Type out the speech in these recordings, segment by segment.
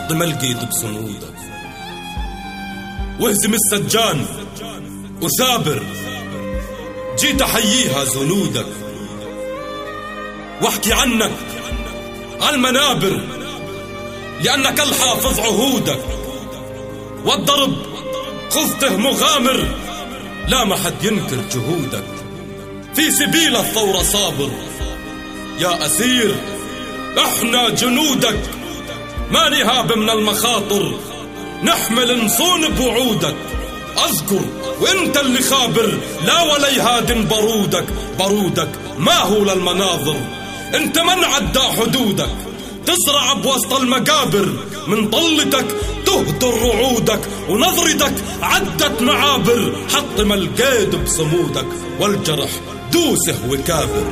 حطم القيد بصمودك، واهزم السجان وثابر جيت احييها زنودك، واحكي عنك عالمنابر لأنك الحافظ عهودك، والضرب خذته مغامر لا ما حد ينكر جهودك، في سبيل الثورة صابر يا أسير احنا جنودك، ما نهاب من المخاطر نحمل نصون بوعودك، أذكر وانت اللي خابر لا ولا يهادم بارودك ما هو للمناظر، انت من عدى حدودك تزرع بوسط المقابر، من طلتك تهدر رعودك ونظرتك عدت معابر، حطم القيد بصمودك والجرح دوسه وكابر.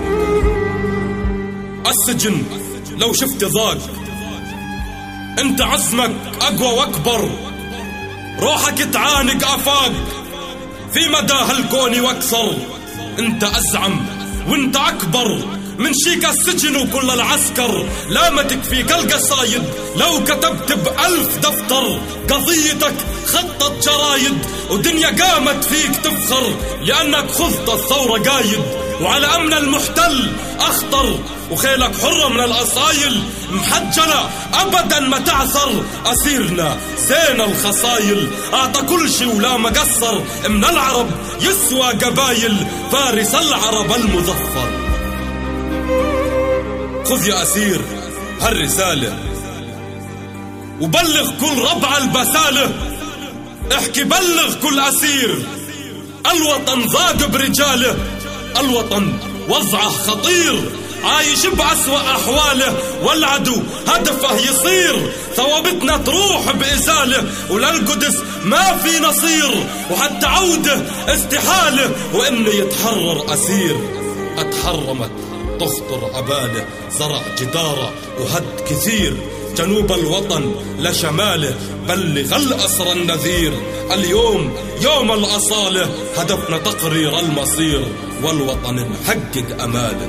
السجن لو شفت ضاق انت عزمك اقوى واكبر، روحك تعانق افاق في مدى هالكون واكثر، انت ازعم وانت اكبر من شيك السجن وكل العسكر، لا ما تكفيك القصايد لو كتبت ب1000 دفتر، قضيتك خطت جرايد ودنيا قامت فيك تفخر، لأنك خذت الثورة قايد وعلى أمن المحتل أخطر، وخيلك حرة من الأصايل محجلة أبدا ما تعثر، أسيرنا زين الخصايل أعطى كل شي ولا مقصر، من العرب يسوى قبايل فارس العرب المظفر. خذ يا أسير هالرسالة وبلغ كل ربع البسالة، احكي بلغ كل أسير الوطن ضاق برجاله، الوطن وضعه خطير عايش بأسوأ أحواله، والعدو هدفه يصير ثوابتنا تروح بإزاله، وللقدس ما في نصير وحتى عوده استحاله، وإنه يتحرر أسير اتحرمت تخطر عباله، زرع جداره وهد كثير جنوب الوطن لشماله، بلغ الأسر النذير اليوم يوم الأصالة، هدفنا تقرير المصير والوطن نحقق أماله.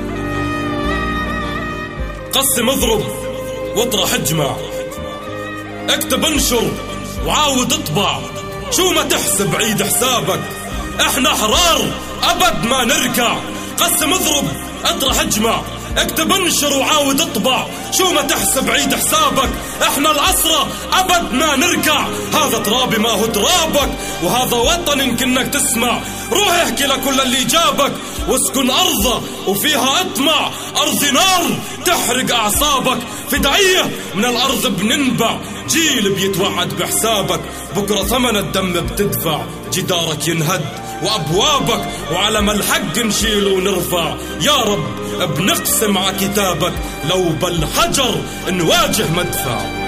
قسم اضرب واطرح اجمع، اكتب انشر وعاود اطبع، شو ما تحسب عيد حسابك احنا احرار ابد ما نركع، قسم اضرب اطرح اجمع، اكتب انشر وعاود اطبع، شو ما تحسب عيد حسابك احنا الأسرى ابد ما نركع، هذا ترابي ما هو ترابك وهذا وطن يمكنك تسمع، روح احكي لكل اللي جابك واسكن أرضه وفيها اطمع، أرض نار تحرق أعصابك، فدائية من الأرض بننبع، جيل بيتوعد بحسابك، بكرة ثمن الدم بتدفع، جدارك ينهد وأبوابك وعلم الحق نشيل ونرفع، يا رب بنقسم على كتابك لو بالحجر نواجه مدفع.